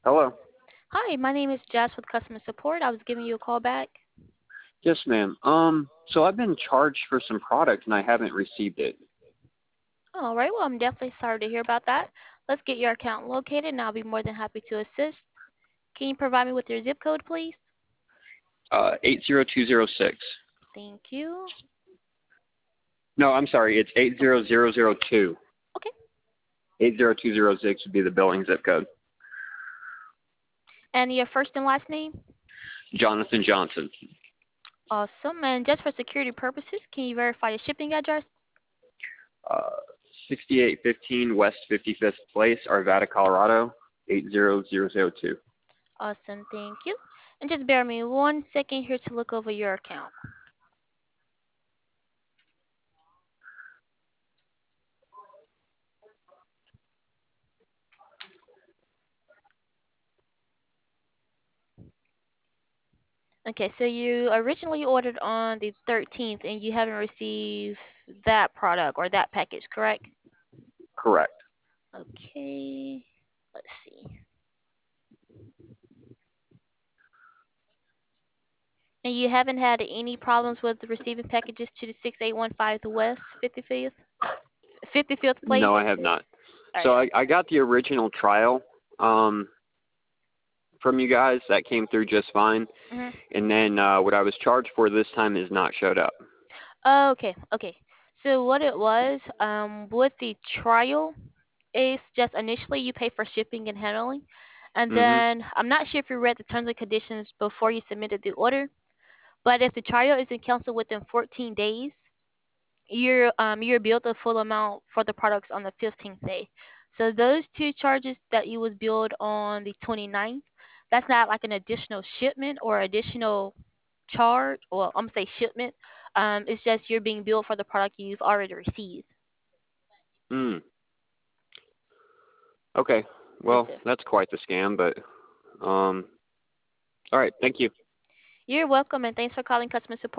Hello. Hi, my name is Jess with customer support. I was giving you a call back. Yes, ma'am. So I've been charged for some product and I haven't received it. All right, well, I'm definitely sorry to hear about that. Let's get your account located, and I'll be more than happy to assist. Can you provide me with your zip code, please? 80206. Thank you. No, I'm sorry. It's 80002. Okay. 80206 would be the billing zip code. And your first and last name? Jonathan Johnson. Awesome. And just for security purposes, can you verify your shipping address? Uh, 6815 West 55th Place, Arvada, Colorado, 80002. Awesome, thank you. And just bear me 1 second here to look over your account. Okay, so you originally ordered on the 13th, and you haven't received that product or that package, correct? Correct. Okay, let's see. And you haven't had any problems with receiving packages to the 6815 West 55th place? No, I have not. All So right. I got the original trial from you guys. That came through just fine. Mm-hmm. And then what I was charged for this time has not showed up. Okay, okay. So what it was, with the trial, is just initially you pay for shipping and handling, and Mm-hmm. then I'm not sure if you read the terms and conditions before you submitted the order, but if the trial isn't canceled within 14 days, you're billed the full amount for the products on the 15th day. So those two charges that you was billed on the 29th, that's not like an additional shipment or additional charge, or I'm gonna say shipment. It's just you're being billed for the product you've already received. Mm. Okay. Yes, Well, sir. that's quite the scam, but all right. Thank you. You're welcome, and thanks for calling customer support.